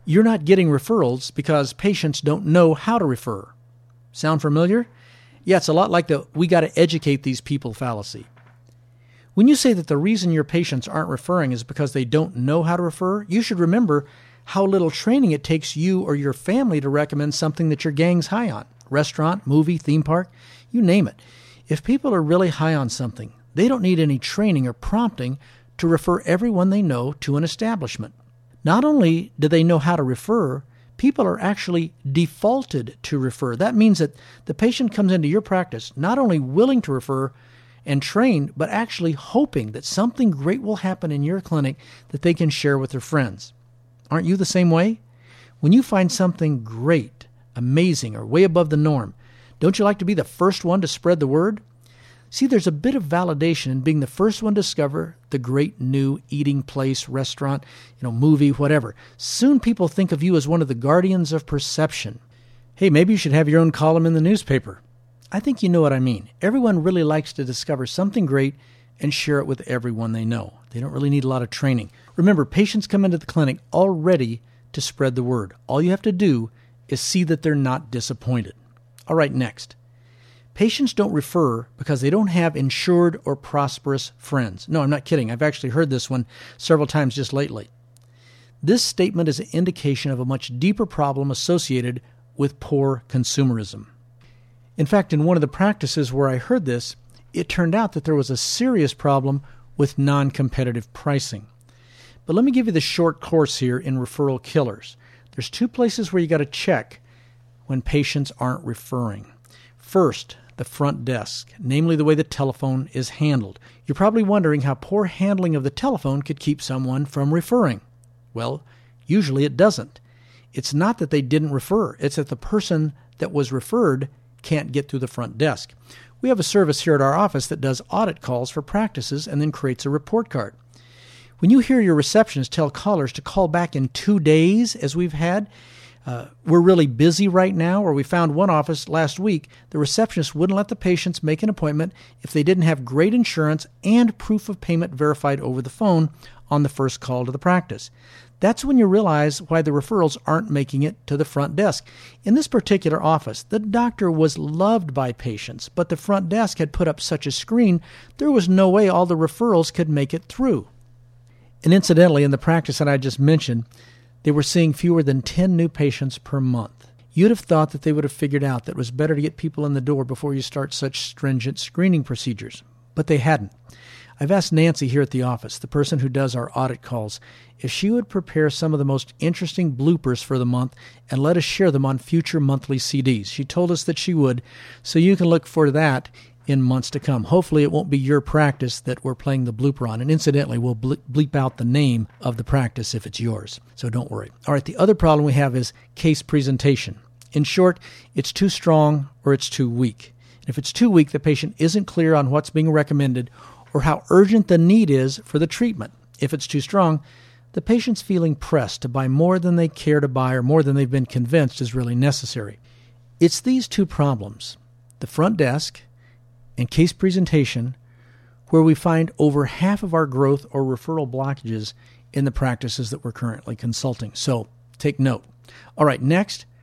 You're not getting referrals because patients don't know how to refer. Sound familiar? Yeah, it's a lot like the "we got to educate these people" fallacy. When you say that the reason your patients aren't referring is because they don't know how to refer, you should remember how little training it takes you or your family to recommend something that your gang's high on. Restaurant, movie, theme park, you name it. If people are really high on something, they don't need any training or prompting to refer everyone they know to an establishment. Not only do they know how to refer, people are actually defaulted to refer. That means that the patient comes into your practice not only willing to refer and train, but actually hoping that something great will happen in your clinic that they can share with their friends. Aren't you the same way? When you find something great, amazing, or way above the norm, don't you like to be the first one to spread the word? See, there's a bit of validation in being the first one to discover the great new eating place, restaurant, movie, whatever. Soon people think of you as one of the guardians of perception. Hey, maybe you should have your own column in the newspaper. I think you know what I mean. Everyone really likes to discover something great and share it with everyone they know. They don't really need a lot of training. Remember, patients come into the clinic all ready to spread the word. All you have to do is see that they're not disappointed. All right, next. Patients don't refer because they don't have insured or prosperous friends. No, I'm not kidding. I've actually heard this one several times just lately. This statement is an indication of a much deeper problem associated with poor consumerism. In fact, in one of the practices where I heard this, it turned out that there was a serious problem with non-competitive pricing. But let me give you the short course here in referral killers. There's two places where you got to check when patients aren't referring. First, the front desk, namely the way the telephone is handled. You're probably wondering how poor handling of the telephone could keep someone from referring. Well, usually it doesn't. It's not that they didn't refer. It's that the person that was referred can't get through the front desk. We have a service here at our office that does audit calls for practices and then creates a report card. When you hear your receptionist tell callers to call back in 2 days, as we've had, we're really busy right now, or we found one office last week, the receptionist wouldn't let the patients make an appointment if they didn't have great insurance and proof of payment verified over the phone on the first call to the practice. That's when you realize why the referrals aren't making it to the front desk. In this particular office, the doctor was loved by patients, but the front desk had put up such a screen, there was no way all the referrals could make it through. And incidentally, in the practice that I just mentioned, they were seeing fewer than 10 new patients per month. You'd have thought that they would have figured out that it was better to get people in the door before you start such stringent screening procedures, but they hadn't. I've asked Nancy here at the office, the person who does our audit calls, if she would prepare some of the most interesting bloopers for the month and let us share them on future monthly CDs. She told us that she would, so you can look for that in months to come. Hopefully it won't be your practice that we're playing the blooper on, and incidentally, we'll bleep out the name of the practice if it's yours, so don't worry. All right, the other problem we have is case presentation. In short, it's too strong or it's too weak. And if it's too weak, the patient isn't clear on what's being recommended or how urgent the need is for the treatment. If it's too strong, the patient's feeling pressed to buy more than they care to buy or more than they've been convinced is really necessary. It's these two problems, the front desk and case presentation, where we find over half of our growth or referral blockages in the practices that we're currently consulting. So take note. All right, next,